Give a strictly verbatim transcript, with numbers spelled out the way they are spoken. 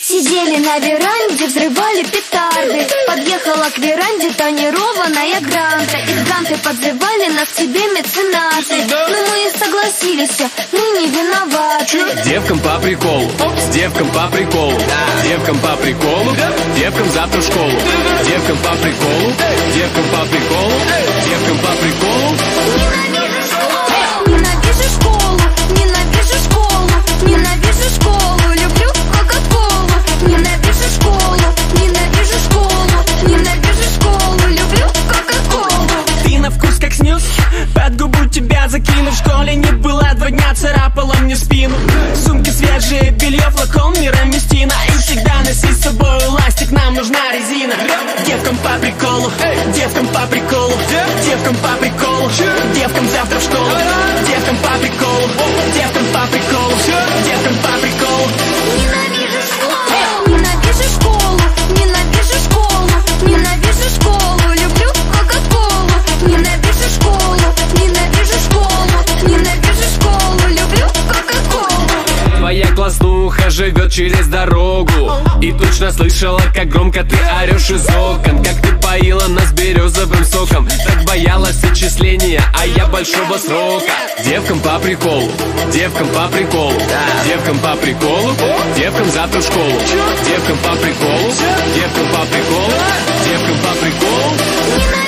Сидели на веранде, взрывали петарды. Подъехала к веранде тонированная Гранта. Из Гранты подзывали нас к себе меценаты. Но мы и согласились, мы не виноваты. Девкам по приколу, с девкам по приколу, девкам по приколу, девкам завтра в школу. Девкам по приколу, девкам по приколу, девкам по приколу. Ненавижу школу, ненавижу школу, ненавижу школу, ненавижу школу, люблю кока-колу. Ненавижу школу, ненавижу школу, ненавижу школу, люблю кока-колу. Ты на вкус как снюс, под губу тебя закину. В школе не была два дня, царапала мне спину. Сумки свежие, белье, флакон, мирамистина. И всегда носи с собой эластик, нам нужна резина. Девкам по приколу, девкам по приколу, девкам по приколу, девкам завтра в школу. Девкам по приколу, девкам по приколу, девкам по приколу. Ненавижу школу, ненавижу школу, ненавижу школу, ненавижу школу, люблю кока-колу. Ненавижу школу, ненавижу школу, ненавижу школу, люблю кока-колу. Твоя класснуха живет через дорогу и точно слышала, как громко ты орешь из окон. Как ты поила нас березовым соком, так боялась отчисления, а я большого срока. Девкам по приколу, девкам по приколу, девкам по приколу, девкам завтра в школу. Девкам по приколу, девкам по приколу, девкам по приколу.